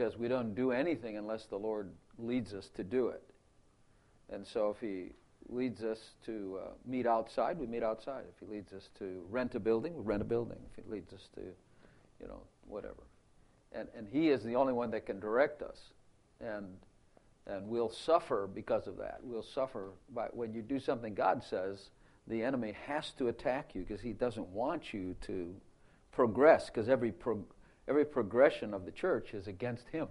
because we don't do anything unless the Lord leads us to do it. And so if He leads us to meet outside, we meet outside. If He leads us to rent a building, we rent a building. If He leads us to, whatever. And He is the only one that can direct us. And we'll suffer because of that. We'll suffer when you do something God says, the enemy has to attack you because he doesn't want you to progress, because every progression of the church is against him.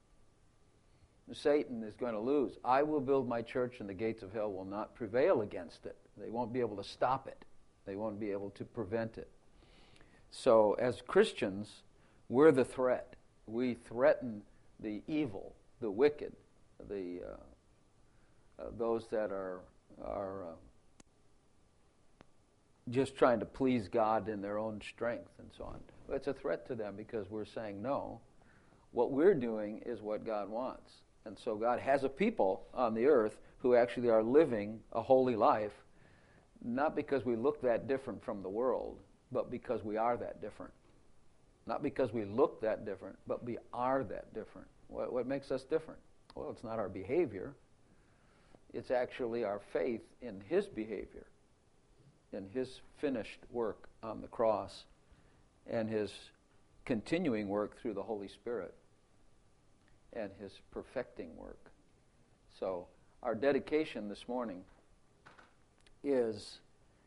Satan is going to lose. I will build my church and the gates of hell will not prevail against it. They won't be able to stop it. They won't be able to prevent it. So as Christians, we're the threat. We threaten the evil, the wicked, those that are just trying to please God in their own strength and so on. It's a threat to them because we're saying, no, what we're doing is what God wants. And so God has a people on the earth who actually are living a holy life, not because we look that different from the world, but because we are that different. Not because we look that different, but we are that different. What makes us different? Well, it's not our behavior. It's actually our faith in His behavior, in His finished work on the cross, and His continuing work through the Holy Spirit, and His perfecting work. So our dedication this morning is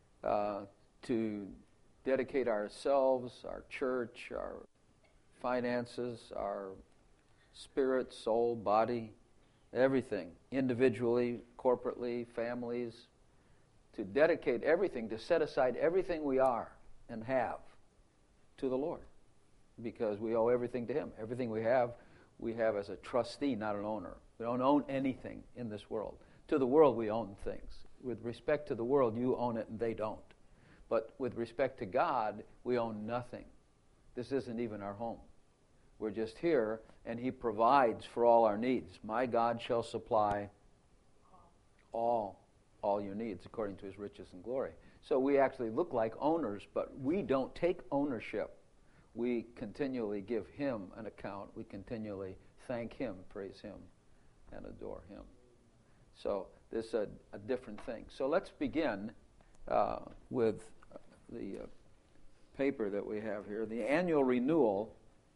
to dedicate ourselves, our church, our finances, our spirit, soul, body, everything, individually, corporately, families, to dedicate everything, to set aside everything we are and have to the Lord, because we owe everything to Him. Everything we have as a trustee, not an owner. We don't own anything in this world. To the world, we own things. With respect to the world, you own it and they don't. But with respect to God, we own nothing. This isn't even our home. We're just here, and He provides for all our needs. My God shall supply all your needs according to His riches and glory. So we actually look like owners, but we don't take ownership. We continually give Him an account. We continually thank Him, praise Him, and adore Him. So this is a different thing. So let's begin with the paper that we have here. The annual renewal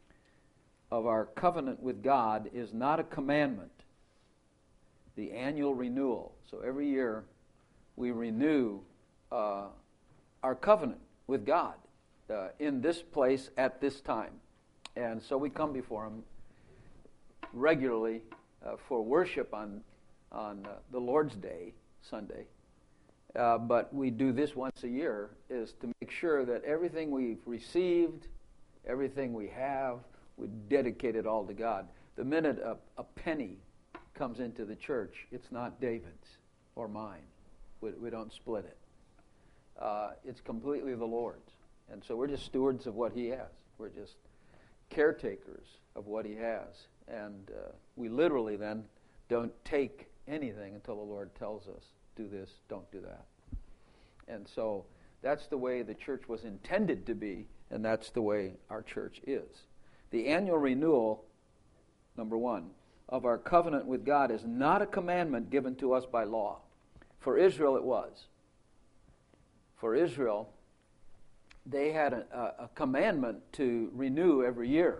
of our covenant with God is not a commandment. The annual renewal. So every year we renew our covenant with God in this place at this time. And so we come before Him regularly for worship on the Lord's Day, Sunday. But we do this once a year, is to make sure that everything we've received, everything we have, we dedicate it all to God. The minute a penny comes into the church, it's not David's or mine. We don't split it. It's completely the Lord's. And so we're just stewards of what He has. We're just caretakers of what He has. And we literally then don't take anything until the Lord tells us, do this, don't do that. And so that's the way the church was intended to be, and that's the way our church is. The annual renewal, number one, of our covenant with God is not a commandment given to us by law. For Israel it was. For Israel, they had a commandment to renew every year.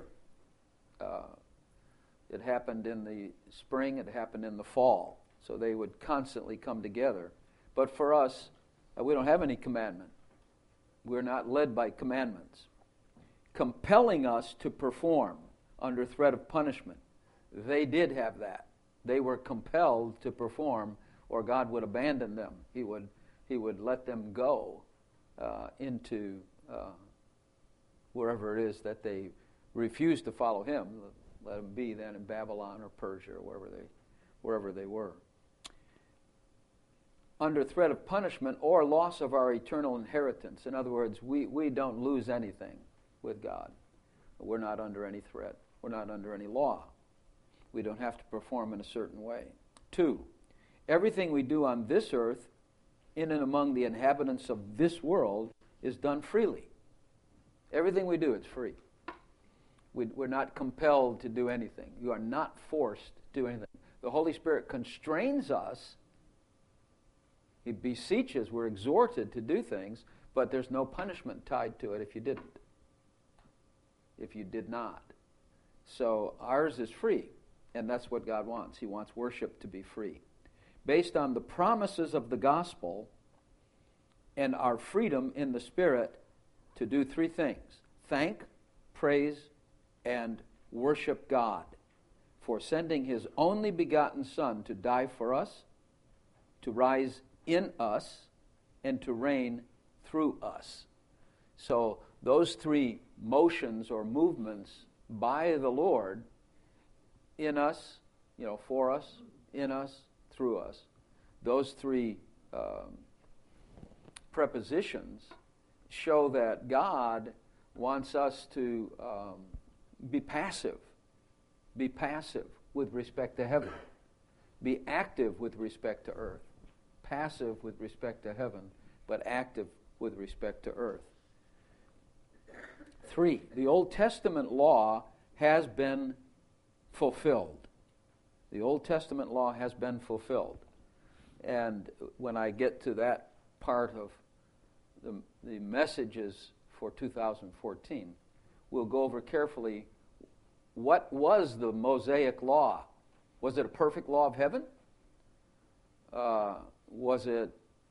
It happened in the spring, it happened in the fall. So they would constantly come together. But for us, we don't have any commandment. We're not led by commandments. Compelling us to perform under threat of punishment. They did have that. They were compelled to perform, or God would abandon them. He would let them go into wherever it is that they refused to follow Him. Let them be then in Babylon or Persia or wherever they were. Under threat of punishment or loss of our eternal inheritance. In other words, we don't lose anything with God. We're not under any threat. We're not under any law. We don't have to perform in a certain way. 2, everything we do on this earth, in and among the inhabitants of this world, is done freely. Everything we do, it's free. We're not compelled to do anything. You are not forced to do anything. The Holy Spirit constrains us. He beseeches, we're exhorted to do things, but there's no punishment tied to it if you didn't. If you did not. So ours is free, and that's what God wants. He wants worship to be free. Based on the promises of the gospel and our freedom in the Spirit to do three things: thank, praise, and worship God for sending His only begotten Son to die for us, to rise in us, and to reign through us. So those three motions or movements by the Lord in us, for us, in us, through us, those three prepositions show that God wants us to be passive with respect to heaven, be active with respect to earth, passive with respect to heaven, but active with respect to earth. 3, the Old Testament law has been fulfilled. The Old Testament law has been fulfilled. And when I get to that part of the messages for 2014, we'll go over carefully what was the Mosaic law. Was it a perfect law of heaven? Was it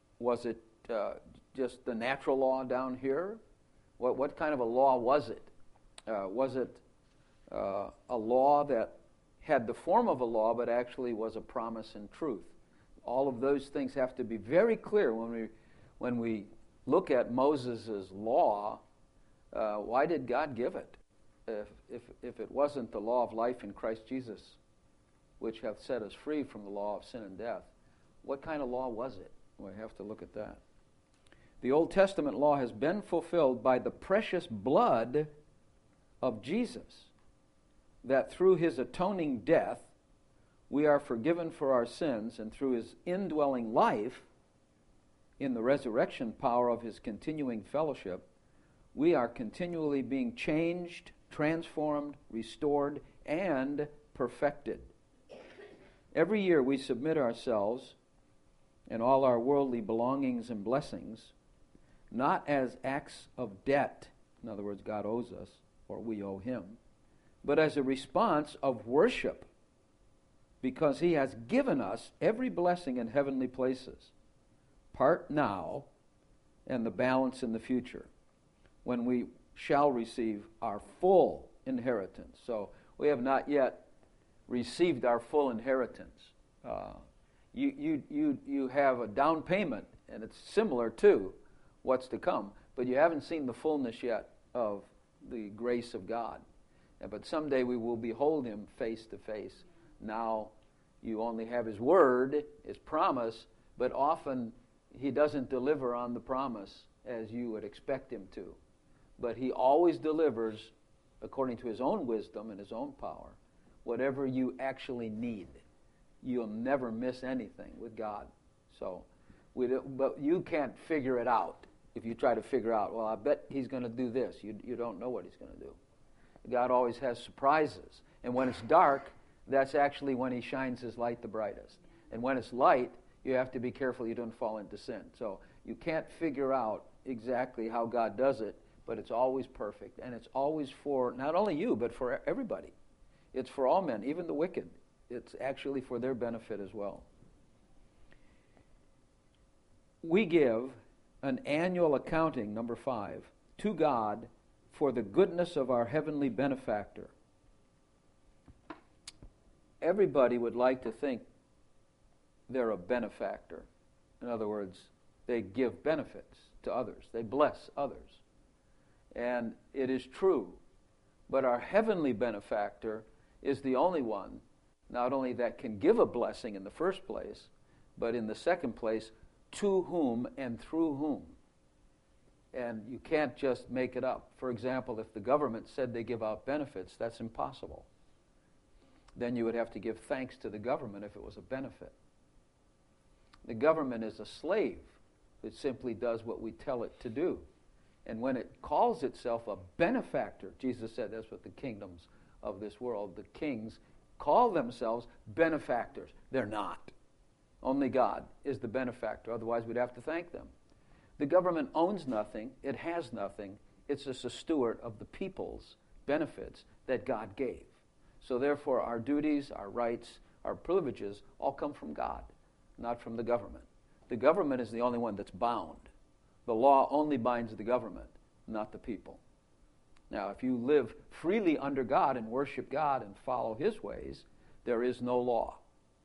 just the natural law down here? What kind of a law was it? Was it a law that had the form of a law but actually was a promise and truth? All of those things have to be very clear when we look at Moses' law. Why did God give it? If it wasn't the law of life in Christ Jesus, which hath set us free from the law of sin and death, what kind of law was it? We have to look at that. The Old Testament law has been fulfilled by the precious blood of Jesus, that through His atoning death we are forgiven for our sins, and through His indwelling life in the resurrection power of His continuing fellowship, we are continually being changed, transformed, restored, and perfected. Every year we submit ourselves and all our worldly belongings and blessings, not as acts of debt, in other words, God owes us, or we owe Him, but as a response of worship, because He has given us every blessing in heavenly places, part now and the balance in the future, when we shall receive our full inheritance. So we have not yet received our full inheritance. You have a down payment, and it's similar to what's to come, but you haven't seen the fullness yet of the grace of God. But someday we will behold Him face to face. Now you only have His word, His promise, but often He doesn't deliver on the promise as you would expect Him to. But He always delivers, according to His own wisdom and His own power, whatever you actually need. You'll never miss anything with God. But you can't figure it out. If you try to figure out, well, I bet He's going to do this. You don't know what He's going to do. God always has surprises. And when it's dark, that's actually when He shines His light the brightest. And when it's light, you have to be careful you don't fall into sin. So you can't figure out exactly how God does it, but it's always perfect. And it's always for not only you, but for everybody. It's for all men, even the wicked. It's actually for their benefit as well. We give an annual accounting, number 5, to God for the goodness of our heavenly benefactor. Everybody would like to think they're a benefactor. In other words, they give benefits to others. They bless others. And it is true. But our heavenly benefactor is the only one, not only that can give a blessing in the first place, but in the second place, to whom and through whom. And you can't just make it up. For example, if the government said they give out benefits, that's impossible. Then you would have to give thanks to the government if it was a benefit. The government is a slave. It simply does what we tell it to do. And when it calls itself a benefactor, Jesus said that's what the kingdoms of this world, the kings, call themselves benefactors. They're not. Only God is the benefactor. Otherwise, we'd have to thank them. The government owns nothing. It has nothing. It's just a steward of the people's benefits that God gave. So therefore, our duties, our rights, our privileges all come from God, not from the government. The government is the only one that's bound. The law only binds the government, not the people. Now, if you live freely under God and worship God and follow His ways, there is no law.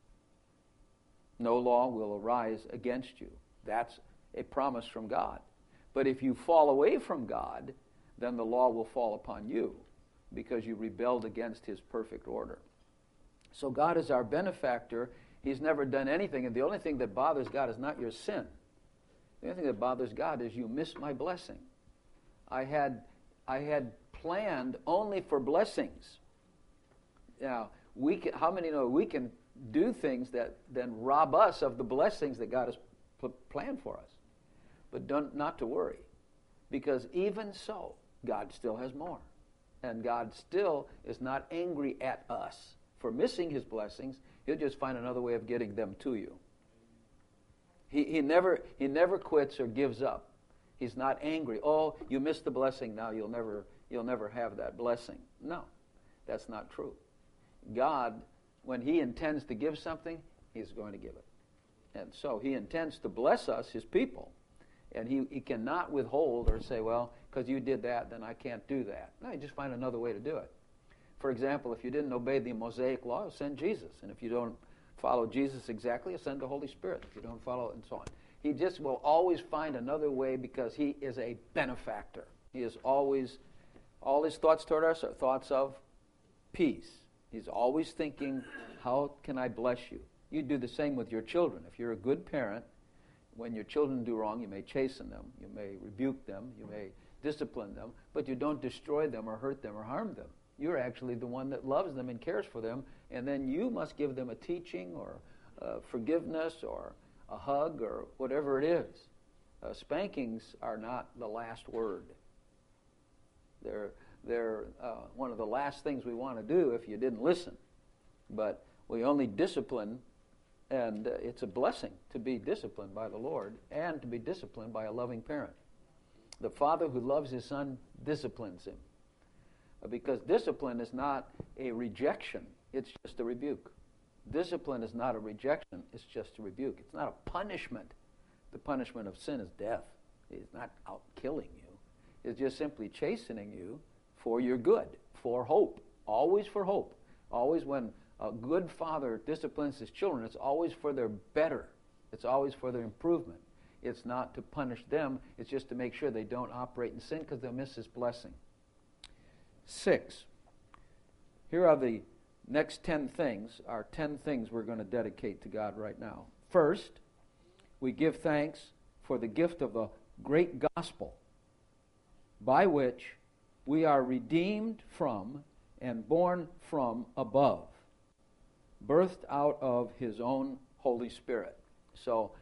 No law will arise against you. That's a promise from God. But if you fall away from God, then the law will fall upon you because you rebelled against His perfect order. So God is our benefactor. He's never done anything, and the only thing that bothers God is not your sin. The only thing that bothers God is you missed my blessing. I had planned only for blessings. Now, how many know we can do things that then rob us of the blessings that God has planned for us? But not to worry, because even so, God still has more. And God still is not angry at us for missing His blessings. He'll just find another way of getting them to you. He never quits or gives up. He's not angry. Oh, you missed the blessing. Now you'll never have that blessing. No, that's not true. God, when He intends to give something, He's going to give it. And so He intends to bless us, His people. And he cannot withhold or say, well, because you did that, then I can't do that. No, you just find another way to do it. For example, if you didn't obey the Mosaic law, send Jesus. And if you don't follow Jesus exactly, send the Holy Spirit. If you don't follow, and so on. He just will always find another way because He is a benefactor. He is always, all His thoughts toward us are thoughts of peace. He's always thinking, how can I bless you? You do the same with your children. If you're a good parent, when your children do wrong, you may chasten them, you may rebuke them, you may discipline them, but you don't destroy them or hurt them or harm them. You're actually the one that loves them and cares for them, and then you must give them a teaching or forgiveness or a hug or whatever it is. Spankings are not the last word. They're one of the last things we want to do if you didn't listen. But we only discipline, and it's a blessing to be disciplined by the Lord and to be disciplined by a loving parent. The father who loves his son disciplines him. Because discipline is not a rejection, it's just a rebuke. Discipline is not a rejection, it's just a rebuke. It's not a punishment. The punishment of sin is death. It's not out killing you. It's just simply chastening you for your good, for hope, always for hope. Always when a good father disciplines his children, it's always for their better. It's always for their improvement. It's not to punish them. It's just to make sure they don't operate in sin because they'll miss His blessing. 6. Here are the next 10 things, our 10 things we're going to dedicate to God right now. First, we give thanks for the gift of the great gospel by which we are redeemed from and born from above, birthed out of His own Holy Spirit. So,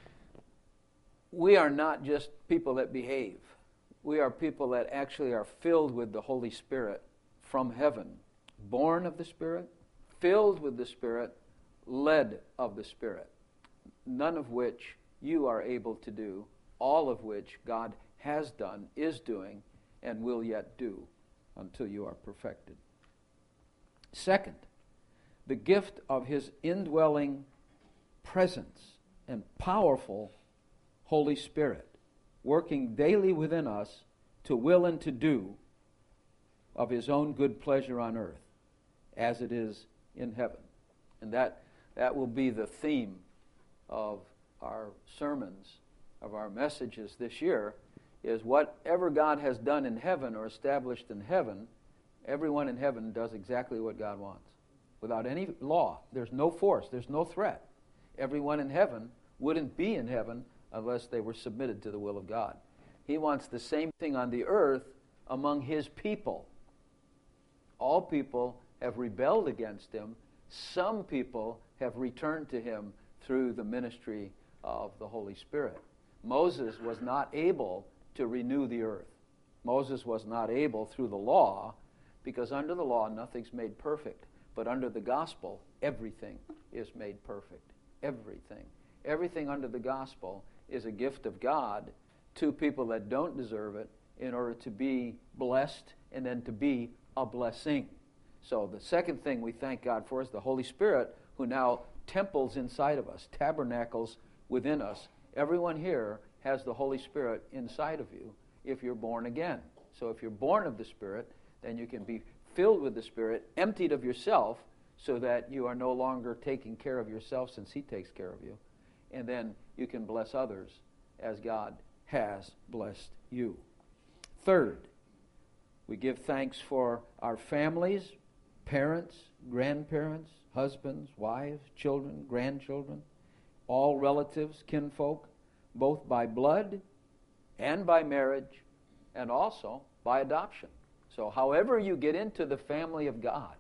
we are not just people that behave. We are people that actually are filled with the Holy Spirit from heaven, born of the Spirit, filled with the Spirit, led of the Spirit, none of which you are able to do, all of which God has done, is doing, and will yet do until you are perfected. Second, the gift of His indwelling presence and powerful Holy Spirit, working daily within us to will and to do of His own good pleasure on earth, as it is in heaven. And that will be the theme of our sermons, of our messages this year, is whatever God has done in heaven or established in heaven, everyone in heaven does exactly what God wants. Without any law, there's no force, there's no threat. Everyone in heaven wouldn't be in heaven unless they were submitted to the will of God. He wants the same thing on the earth among His people. All people have rebelled against Him. Some people have returned to Him through the ministry of the Holy Spirit. Moses was not able to renew the earth. Moses was not able through the law, because under the law nothing's made perfect. But under the gospel, everything is made perfect. Everything. Everything under the gospel is a gift of God to people that don't deserve it in order to be blessed and then to be a blessing. So the second thing we thank God for is the Holy Spirit, who now temples inside of us, tabernacles within us. Everyone here has the Holy Spirit inside of you if you're born again. So if you're born of the Spirit, then you can be filled with the Spirit, emptied of yourself, so that you are no longer taking care of yourself since He takes care of you. And then you can bless others as God has blessed you. Third, we give thanks for our families, parents, grandparents, husbands, wives, children, grandchildren, all relatives, kinfolk, both by blood and by marriage, and also by adoption. So however you get into the family of God,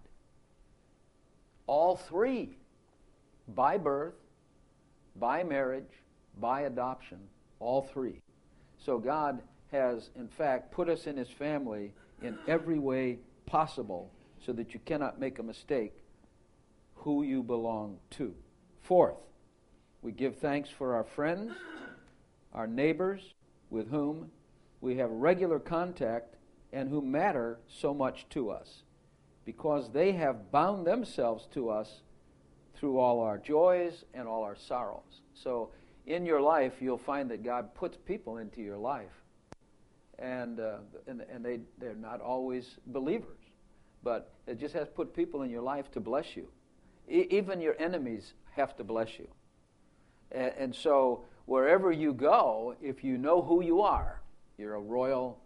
all three, by birth, by marriage, by adoption, all three. So God has, in fact, put us in His family in every way possible so that you cannot make a mistake who you belong to. Fourth, we give thanks for our friends, our neighbors, with whom we have regular contact and who matter so much to us, because they have bound themselves to us through all our joys and all our sorrows. So in your life, you'll find that God puts people into your life, and they're not always believers, but it just has put people in your life to bless you. Even your enemies have to bless you. And so wherever you go, if you know who you are, you're a royal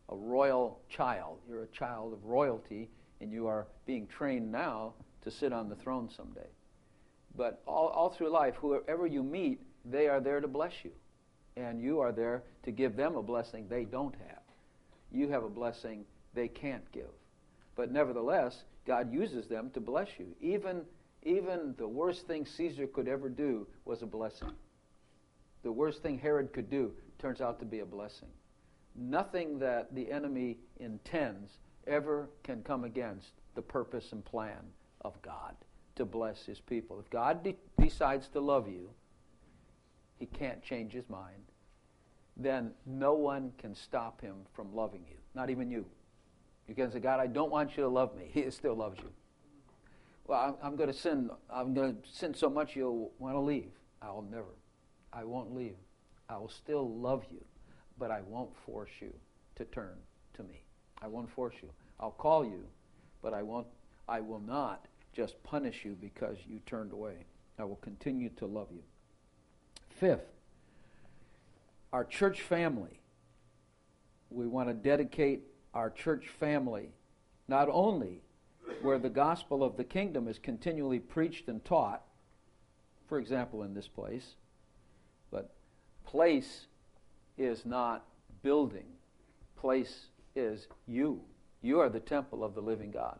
child. You're a child of royalty, and you are being trained now to sit on the throne someday. But all through life, whoever you meet, they are there to bless you. And you are there to give them a blessing they don't have. You have a blessing they can't give. But nevertheless, God uses them to bless you. Even the worst thing Caesar could ever do was a blessing. The worst thing Herod could do turns out to be a blessing. Nothing that the enemy intends ever can come against the purpose and plan of God to bless His people. If God decides to love you, He can't change His mind. Then no one can stop Him from loving you, not even you. You can say, God, I don't want you to love me. He still loves you. Well, I'm going to sin. I'm going to sin so much you'll want to leave. I won't leave. I will still love you, but I won't force you to turn to me. I won't force you. I'll call you, but I will not just punish you because you turned away. I will continue to love you. Fifth, our church family. We want to dedicate our church family not only where the gospel of the kingdom is continually preached and taught, for example, in this place, but place is not building. Place is you. You are the temple of the living God.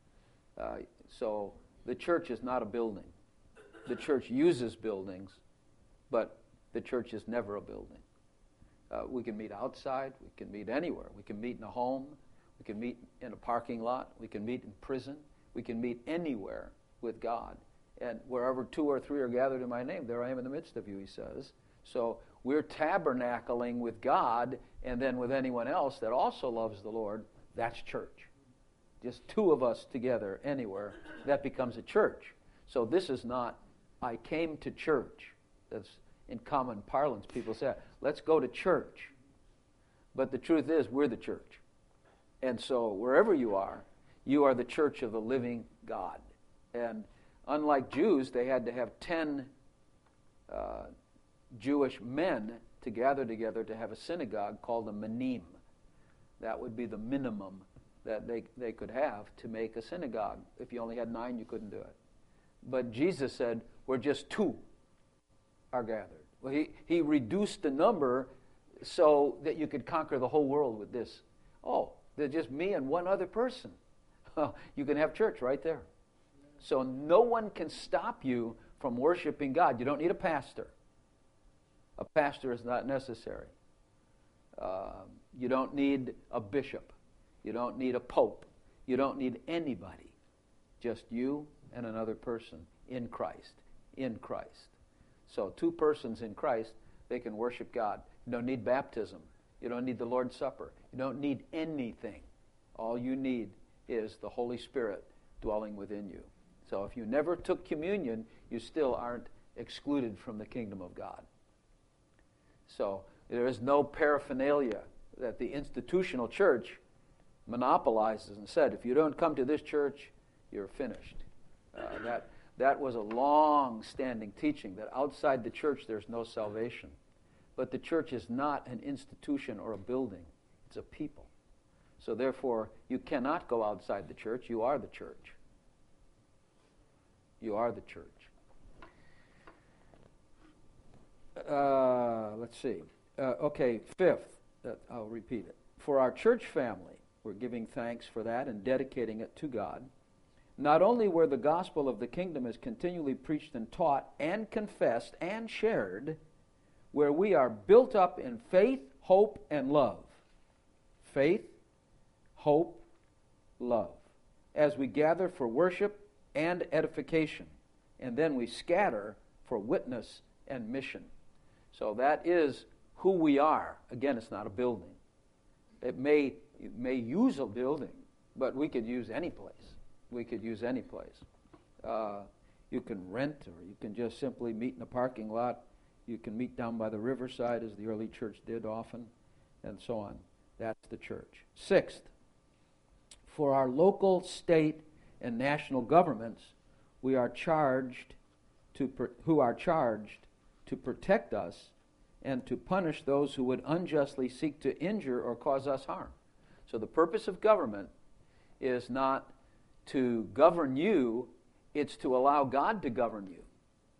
So the church is not a building. The church uses buildings, but the church is never a building. We can meet outside. We can meet anywhere. We can meet in a home. We can meet in a parking lot. We can meet in prison. We can meet anywhere with God. And wherever two or three are gathered in my name, there I am in the midst of you, He says. So we're tabernacling with God, and then with anyone else that also loves the Lord. That's church. Just two of us together anywhere, that becomes a church. So this is not, I came to church. That's in common parlance. People say, let's go to church. But the truth is, we're the church. And so wherever you are the church of the living God. And unlike Jews, they had to have 10 Jewish men to gather together to have a synagogue called a manim. That would be the minimum that they could have to make a synagogue. If you only had 9, you couldn't do it. But Jesus said, where just 2 are gathered. Well, he reduced the number so that you could conquer the whole world with this. Oh, there's just me and one other person. You can have church right there. So no one can stop you from worshiping God. You don't need a pastor. A pastor is not necessary. You don't need a bishop. You don't need a pope. You don't need anybody. Just you and another person in Christ. In Christ. So 2 persons in Christ, they can worship God. You don't need baptism. You don't need the Lord's Supper. You don't need anything. All you need is the Holy Spirit dwelling within you. So if you never took communion, you still aren't excluded from the kingdom of God. So there is no paraphernalia that the institutional church monopolizes and said, if you don't come to this church, you're finished. That was a long-standing teaching, that outside the church there's no salvation. But the church is not an institution or a building. It's a people. So therefore, you cannot go outside the church. You are the church. You are the church. Let's see. Okay, 5th, I'll repeat it. For our church family, we're giving thanks for that and dedicating it to God. Not only where the gospel of the kingdom is continually preached and taught and confessed and shared, where we are built up in faith, hope, and love. Faith, hope, love. As we gather for worship and edification, and then we scatter for witness and mission. So that is who we are. Again, it's not a building. It may use a building, but we could use any place. We could use any place. You can rent, or you can just simply meet in a parking lot. You can meet down by the riverside, as the early church did often, and so on. That's the church. 6th, for our local, state, and national governments, who are charged to protect us and to punish those who would unjustly seek to injure or cause us harm. So the purpose of government is not to govern you, it's to allow God to govern you.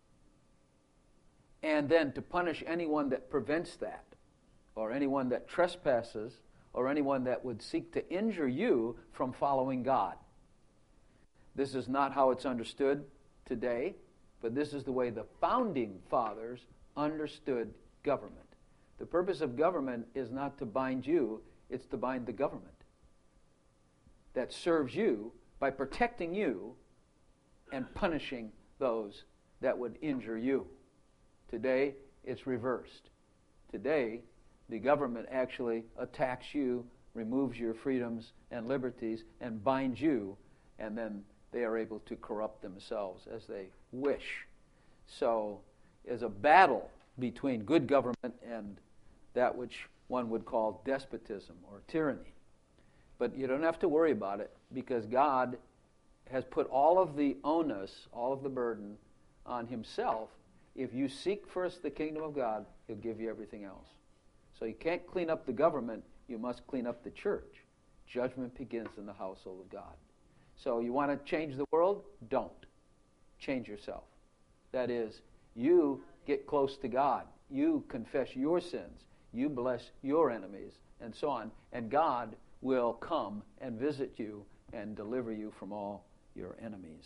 And then to punish anyone that prevents that, or anyone that trespasses, or anyone that would seek to injure you from following God. This is not how it's understood today, but this is the way the founding fathers understood government. The purpose of government is not to bind you, it's to bind the government that serves you by protecting you and punishing those that would injure you. Today, it's reversed. Today, the government actually attacks you, removes your freedoms and liberties, and binds you, and then they are able to corrupt themselves as they wish. So, there's a battle between good government and that which one would call despotism or tyranny. But you don't have to worry about it, because God has put all of the onus, all of the burden on himself. If you seek first the kingdom of God, he'll give you everything else. So you can't clean up the government, you must clean up the church. Judgment begins in the household of God. So you want to change the world? Don't. Change yourself. That is, you get close to God. You confess your sins. You bless your enemies, and so on. And God will come and visit you and deliver you from all your enemies.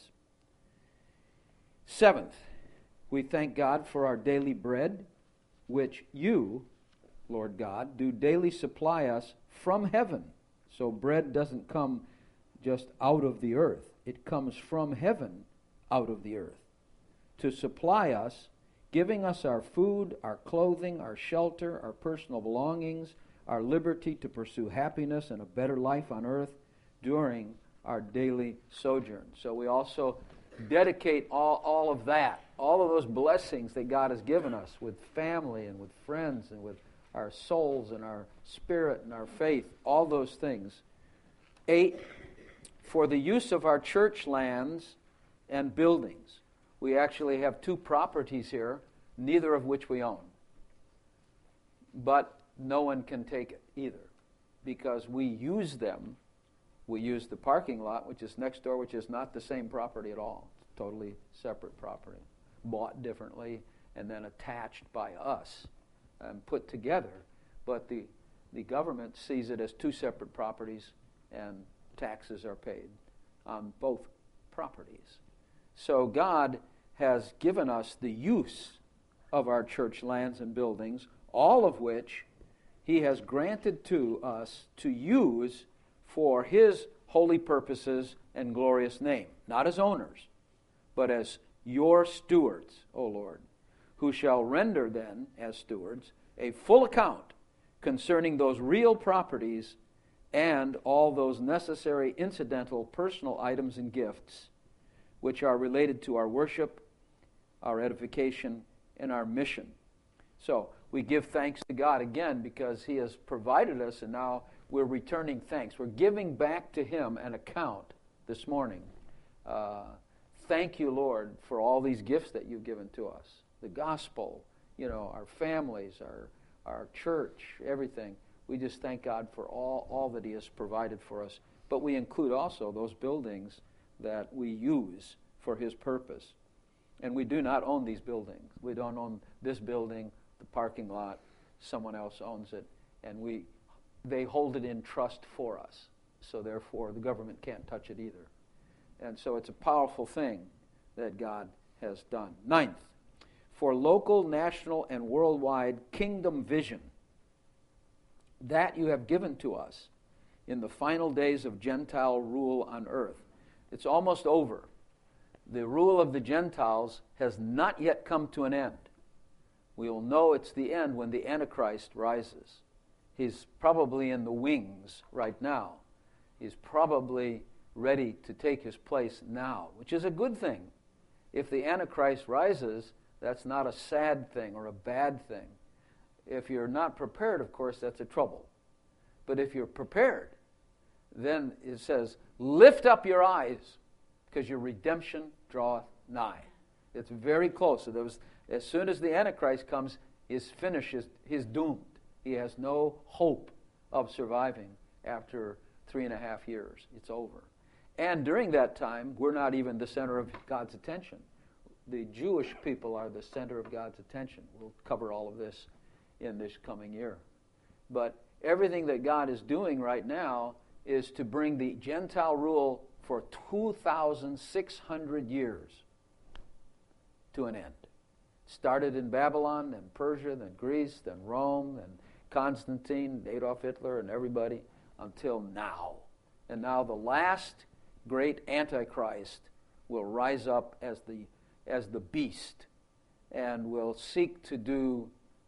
7th, we thank God for our daily bread, which you, Lord God, do daily supply us from heaven. So bread doesn't come just out of the earth. It comes from heaven out of the earth to supply us, giving us our food, our clothing, our shelter, our personal belongings, our liberty to pursue happiness and a better life on earth during our daily sojourn. So we also dedicate all of that, all of those blessings that God has given us with family and with friends and with our souls and our spirit and our faith, all those things. 8, for the use of our church lands and buildings. We actually have 2 properties here, neither of which we own. But no one can take it either, because we use them. We use the parking lot, which is next door, which is not the same property at all. It's totally separate property, bought differently and then attached by us and put together. But the government sees it as 2 separate properties, and taxes are paid on both properties. So God has given us the use of our church lands and buildings, all of which He has granted to us to use for His holy purposes and glorious name, not as owners, but as your stewards, O Lord, who shall render then, as stewards, a full account concerning those real properties and all those necessary incidental personal items and gifts which are related to our worship, our edification, and our mission. So we give thanks to God again because He has provided us, and now we're returning thanks. We're giving back to Him an account this morning. Thank you, Lord, for all these gifts that you've given to us. The gospel, our families, our church, everything. We just thank God for all that He has provided for us. But we include also those buildings that we use for His purpose. And we do not own these buildings. We don't own this building, the parking lot. Someone else owns it. And they hold it in trust for us. So therefore, the government can't touch it either. And so it's a powerful thing that God has done. Ninth, for local, national, and worldwide kingdom vision that you have given to us in the final days of Gentile rule on earth. It's almost over. The rule of the Gentiles has not yet come to an end. We will know it's the end when the Antichrist rises. He's probably in the wings right now. He's probably ready to take his place now, which is a good thing. If the Antichrist rises, that's not a sad thing or a bad thing. If you're not prepared, of course, that's a trouble. But if you're prepared, then it says, lift up your eyes, because your redemption draweth nigh. It's very close. So as soon as the Antichrist comes, he's finished, he's doomed. He has no hope of surviving after 3.5 years. It's over. And during that time, we're not even the center of God's attention. The Jewish people are the center of God's attention. We'll cover all of this in this coming year. But everything that God is doing right now is to bring the Gentile rule for 2,600 years to an end. Started in Babylon, then Persia, then Greece, then Rome, then Constantine, Adolf Hitler, and everybody, until now. And now the last great Antichrist will rise up as the beast and will seek to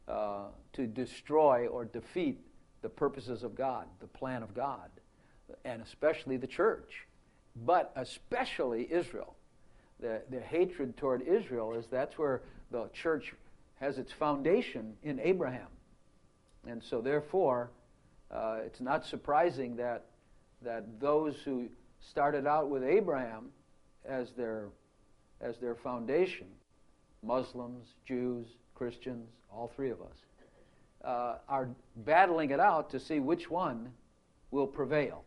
destroy or defeat the purposes of God, the plan of God, and especially the church, but especially Israel. The hatred toward Israel that's where the church has its foundation in Abraham. And so therefore, it's not surprising that those who started out with Abraham as their foundation, Muslims, Jews, Christians, all three of us, are battling it out to see which one will prevail.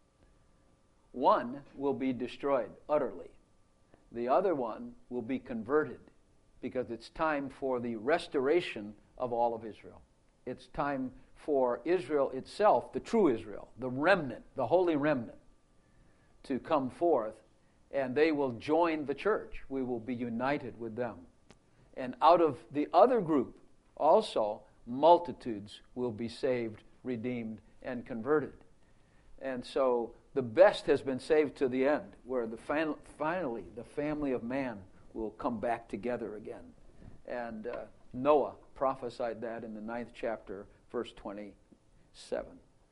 One will be destroyed utterly. The other one will be converted because it's time for the restoration of all of Israel. It's time for Israel itself, the true Israel, the remnant, the holy remnant, to come forth, and they will join the church. We will be united with them. And out of the other group also, multitudes will be saved, redeemed, and converted. And so the best has been saved to the end, where finally the family of man will come back together again. And Noah prophesied that in the 9th chapter, verse 27.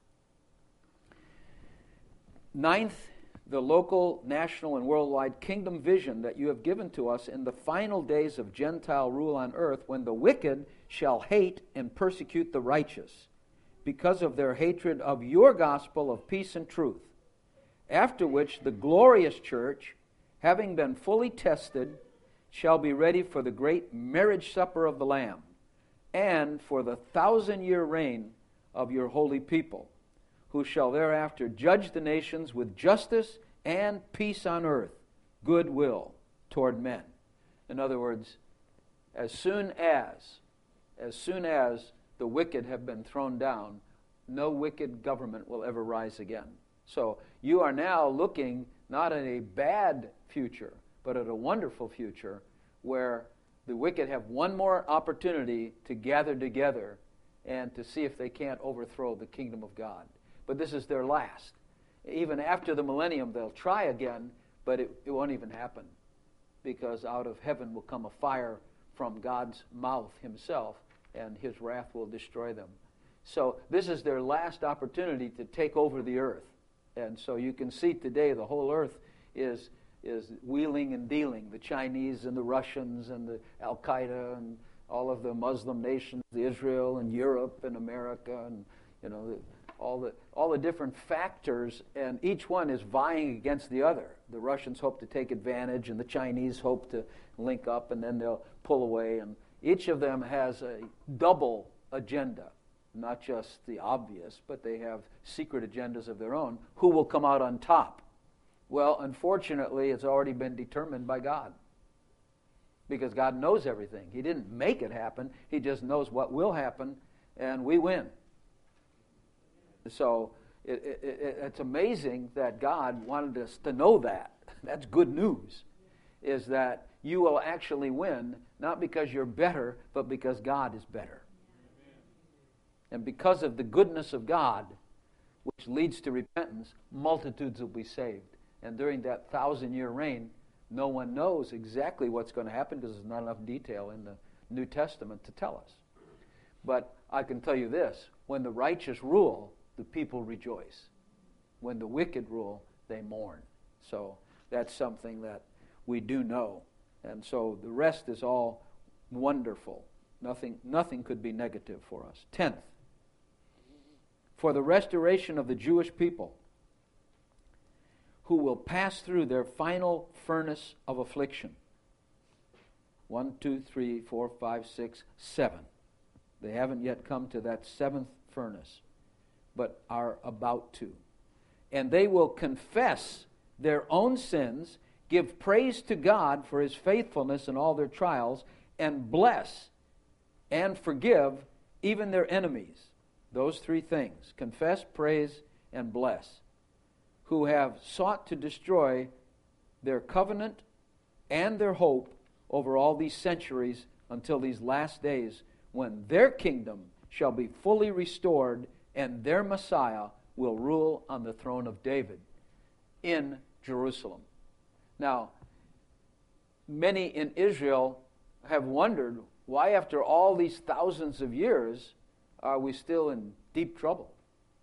Ninth, the local, national, and worldwide kingdom vision that you have given to us in the final days of Gentile rule on earth, when the wicked shall hate and persecute the righteous, because of their hatred of your gospel of peace and truth. After which the glorious church, having been fully tested, shall be ready for the great marriage supper of the Lamb, and for the 1,000-year reign of your holy people, who shall thereafter judge the nations with justice and peace on earth, goodwill toward men. In other words, as soon as the wicked have been thrown down, no wicked government will ever rise again. So you are now looking not at a bad future, but at a wonderful future where the wicked have one more opportunity to gather together and to see if they can't overthrow the kingdom of God. But this is their last. Even after the millennium, they'll try again, but it won't even happen, because out of heaven will come a fire from God's mouth himself, and his wrath will destroy them. So this is their last opportunity to take over the earth. And so you can see today the whole earth is wheeling and dealing. The Chinese and the Russians and the Al-Qaeda and all of the Muslim nations, the Israel and Europe and America, and all the different factors, and each one is vying against the other. The Russians hope to take advantage, and the Chinese hope to link up, and then they'll pull away. And each of them has a double agenda, not just the obvious, but they have secret agendas of their own. Who will come out on top? Well, unfortunately, it's already been determined by God, because God knows everything. He didn't make it happen. He just knows what will happen, and we win. So it's amazing that God wanted us to know that. That's good news, is that you will actually win, not because you're better, but because God is better. And because of the goodness of God, which leads to repentance, multitudes will be saved. And during that 1,000-year reign, no one knows exactly what's going to happen, because there's not enough detail in the New Testament to tell us. But I can tell you this: when the righteous rule, the people rejoice. When the wicked rule, they mourn. So that's something that we do know. And so the rest is all wonderful. Nothing could be negative for us. 10th, for the restoration of the Jewish people, who will pass through their final furnace of affliction. 1, 2, 3, 4, 5, 6, 7. They haven't yet come to that 7th furnace, but are about to. And they will confess their own sins, give praise to God for his faithfulness in all their trials, and bless and forgive even their enemies. Those three things: confess, praise, and bless. Who have sought to destroy their covenant and their hope over all these centuries, until these last days, when their kingdom shall be fully restored and their Messiah will rule on the throne of David in Jerusalem. Now, many in Israel have wondered, why after all these thousands of years are we still in deep trouble?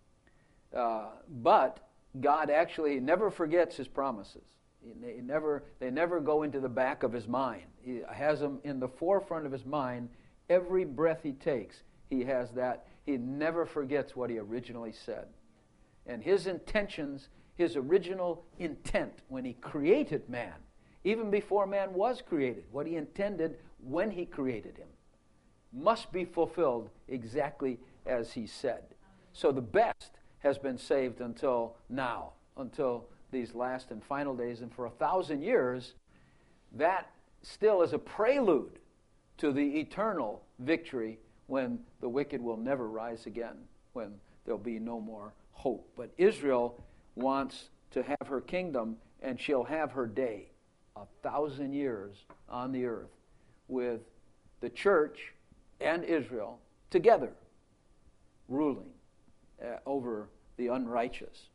But God actually never forgets his promises. They never go into the back of his mind. He has them in the forefront of his mind. Every breath he takes, he has that. He never forgets what he originally said. And his intentions, his original intent when he created man, even before man was created, what he intended when he created him, must be fulfilled exactly as he said. So the best has been saved until now, until these last and final days. And for 1,000 years, that still is a prelude to the eternal victory, when the wicked will never rise again, when there'll be no more hope. But Israel wants to have her kingdom, and she'll have her day, 1,000 years on the earth, with the church and Israel together, ruling over the unrighteous.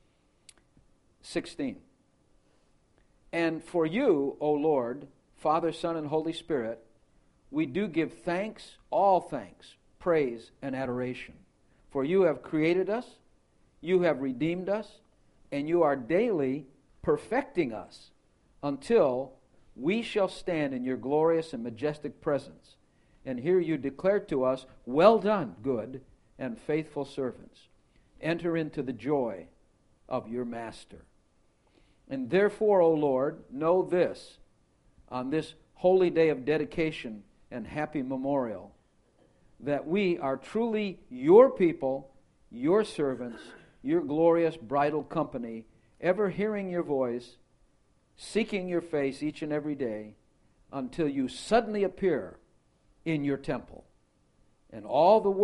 16. And for you, O Lord, Father, Son, and Holy Spirit, we do give thanks, all thanks, praise, and adoration. For you have created us, you have redeemed us, and you are daily perfecting us, until we shall stand in your glorious and majestic presence, and hear you declare to us, well done, good and faithful servants. Enter into the joy of your master. And therefore, O Lord, know this, on this holy day of dedication and happy memorial, that we are truly your people, your servants, your glorious bridal company, ever hearing your voice, seeking your face each and every day, until you suddenly appear in your temple, and all the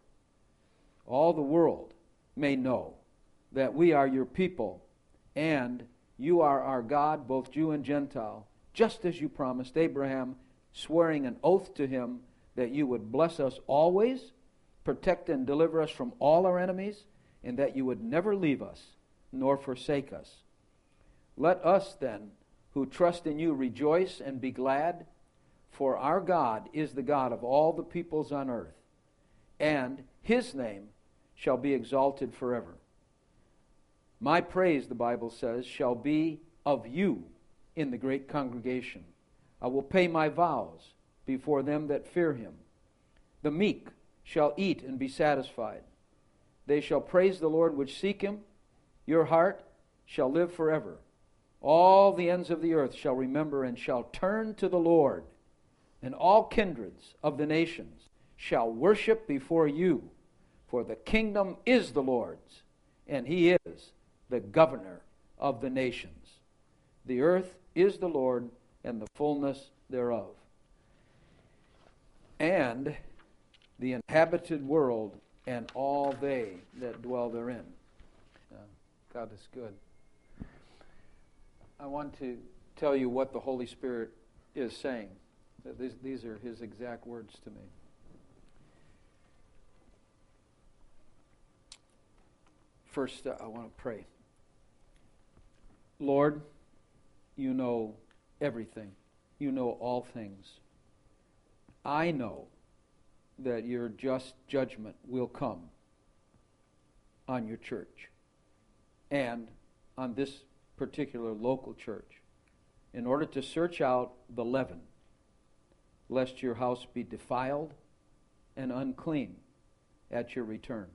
world may know that we are your people, and you are our God, both Jew and Gentile, just as you promised Abraham, swearing an oath to him that you would bless us always protect and deliver us from all our enemies, and that you would never leave us nor forsake us. Let us then, who trust in you, rejoice and be glad, for our God is the God of all the peoples on earth, and his name shall be exalted forever. My praise, the Bible says, shall be of you in the great congregation. I will pay my vows before them that fear him. The meek shall eat and be satisfied. They shall praise the Lord which seek him. Your heart shall live forever. All the ends of the earth shall remember and shall turn to the Lord, and all kindreds of the nations shall worship before you. For the kingdom is the Lord's, and he is the governor of the nations. The earth is the Lord, and the fullness thereof, and the inhabited world, and all they that dwell therein. God is good. I want to tell you what the Holy Spirit is saying. These are his exact words to me. First, I want to pray. Lord, you know everything. You know all things. I know that your just judgment will come on your church and on this particular local church in order to search out the leaven, lest your house be defiled and unclean at your return.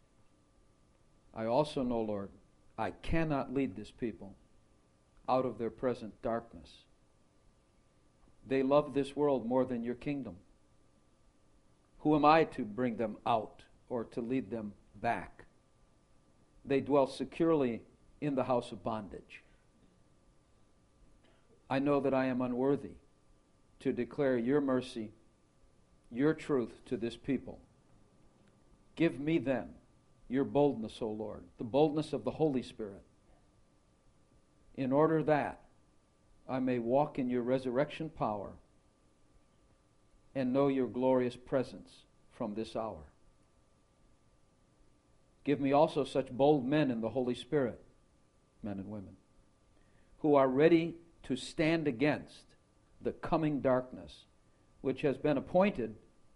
I also know, Lord, I cannot lead this people out of their present darkness. They love this world more than your kingdom. Who am I to bring them out or to lead them back? They dwell securely in the house of bondage. I know that I am unworthy to declare your mercy, your truth to this people. Give me then your boldness, O Lord, the boldness of the Holy Spirit, in order that I may walk in your resurrection power and know your glorious presence from this hour. Give me also such bold men in the Holy Spirit, men and women, who are ready to stand against the coming darkness which has been appointed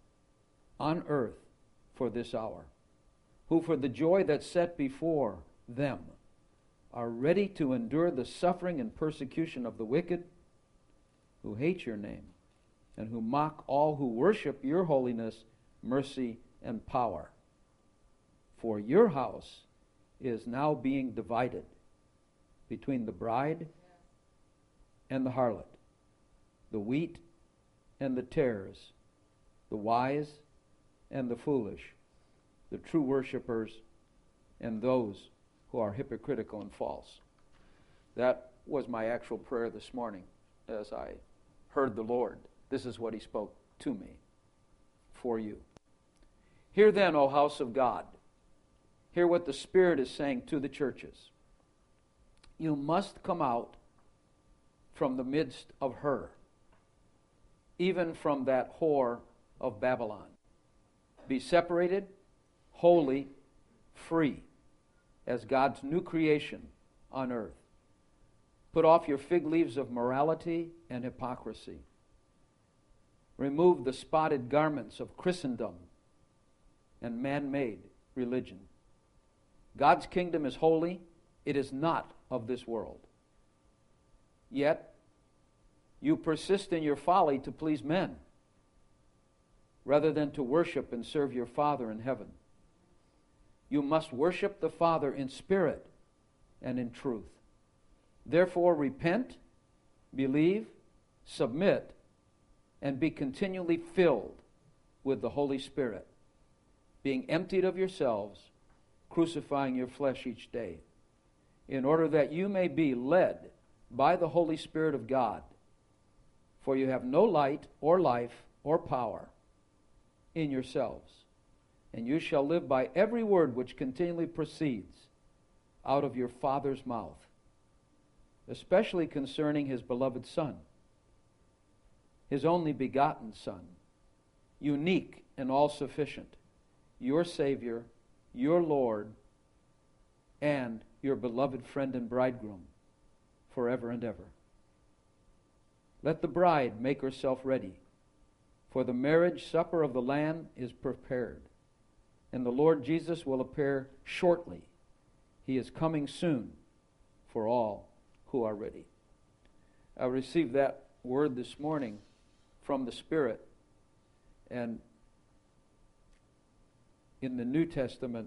on earth for this hour, who for the joy that's set before them are ready to endure the suffering and persecution of the wicked, who hate your name, and who mock all who worship your holiness, mercy, and power. For your house is now being divided between the bride and the harlot, the wheat and the tares, the wise and the foolish, the true worshipers and those who are hypocritical and false. That was my actual prayer this morning as I heard the Lord. This is what he spoke to me for you. Hear then, O house of God. Hear what the Spirit is saying to the churches. You must come out from the midst of her, even from that whore of Babylon. Be separated, holy, free, as God's new creation on earth. Put off your fig leaves of morality and hypocrisy. Remove the spotted garments of Christendom and man-made religion. God's kingdom is holy. It is not of this world. Yet, you persist in your folly to please men, rather than to worship and serve your Father in heaven. You must worship the Father in spirit and in truth. Therefore, repent, believe, submit, and be continually filled with the Holy Spirit, being emptied of yourselves, crucifying your flesh each day, in order that you may be led by the Holy Spirit of God. For you have no light or life or power in yourselves, and you shall live by every word which continually proceeds out of your Father's mouth, especially concerning his beloved Son, his only begotten Son, unique and all-sufficient, your Savior, your Lord, and your beloved friend and bridegroom forever and ever. Let the bride make herself ready, for the marriage supper of the Lamb is prepared, and the Lord Jesus will appear shortly. He is coming soon for all who are ready. I received that word this morning from the Spirit, and in the New Testament,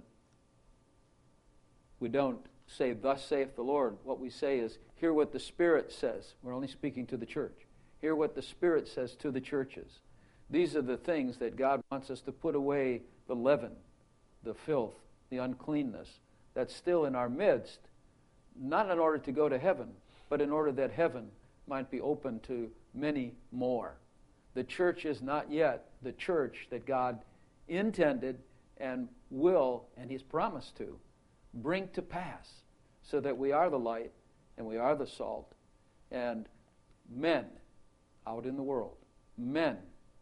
we don't say, "Thus saith the Lord." What we say is, hear what the Spirit says. We're only speaking to the church. Hear what the Spirit says to the churches. These are the things that God wants us to put away, the leaven, the filth, the uncleanness that's still in our midst, not in order to go to heaven, but in order that heaven might be open to many more. The church is not yet the church that God intended and will, and He's promised to, bring to pass, so that we are the light and we are the salt. And men out in the world, men,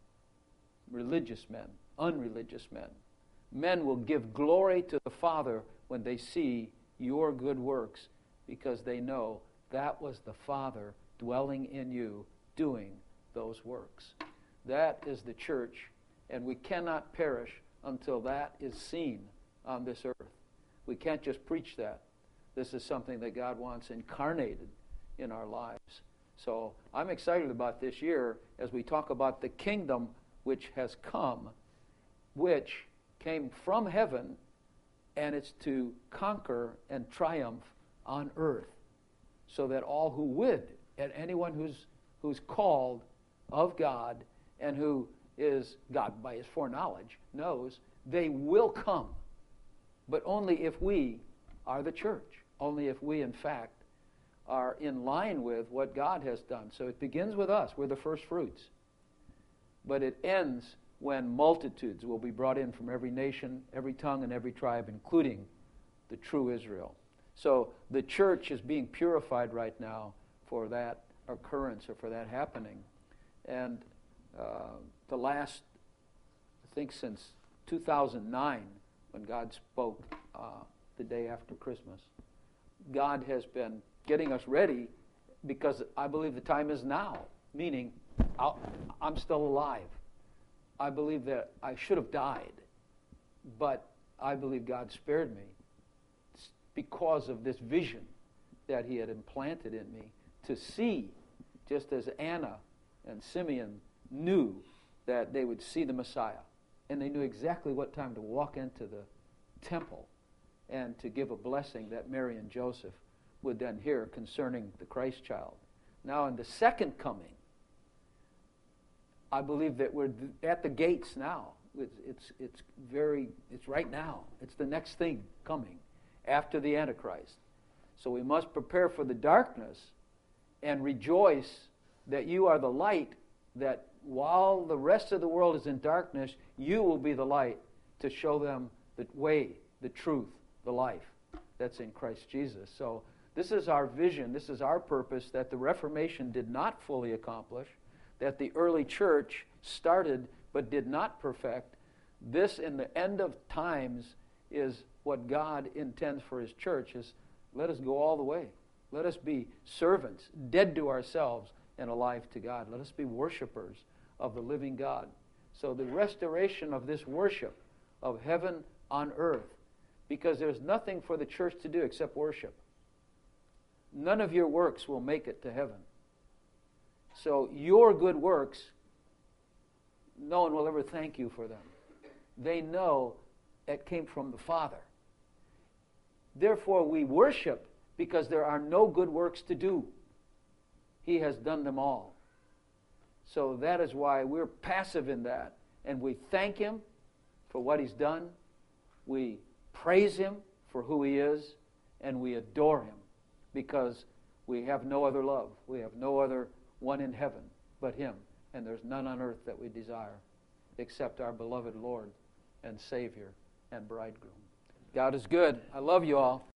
religious men, unreligious men, men will give glory to the Father when they see your good works, because they know that was the Father dwelling in you doing those works. That is the church, and we cannot perish until that is seen on this earth. We can't just preach that. This is something that God wants incarnated in our lives. So I'm excited about this year as we talk about the kingdom which has come, which came from heaven, and it's to conquer and triumph on earth, so that all who would, and anyone who's called of God and who is God by His foreknowledge knows they will come, but only if we are the church, only if we in fact are in line with what God has done. So it begins with us. We're the first fruits. But it ends when multitudes will be brought in from every nation, every tongue, and every tribe, including the true Israel. So the church is being purified right now for that occurrence or for that happening. And the last, I think since 2009, when God spoke the day after Christmas, God has been getting us ready, because I believe the time is now, meaning I'm still alive. I believe that I should have died, but I believe God spared me because of this vision that He had implanted in me to see, just as Anna and Simeon knew that they would see the Messiah, and they knew exactly what time to walk into the temple and to give a blessing that Mary and Joseph would then hear concerning the Christ child. Now in the second coming, I believe that we're at the gates now. It's right now. It's the next thing coming after the Antichrist. So we must prepare for the darkness and rejoice that you are the light, that while the rest of the world is in darkness, you will be the light to show them the way, the truth, the life that's in Christ Jesus. So this is our vision, this is our purpose that the Reformation did not fully accomplish, that the early church started but did not perfect. This, in the end of times, is what God intends for His church, is let us go all the way. Let us be servants, dead to ourselves and alive to God. Let us be worshipers of the living God. So the restoration of this worship of heaven on earth, because there's nothing for the church to do except worship. None of your works will make it to heaven. So your good works, no one will ever thank you for them. They know it came from the Father. Therefore we worship because there are no good works to do. He has done them all. So that is why we're passive in that. And we thank Him for what He's done. We praise Him for who He is. And we adore Him because we have no other love. We have no other one in heaven but Him. And there's none on earth that we desire except our beloved Lord and Savior and Bridegroom. God is good. I love you all.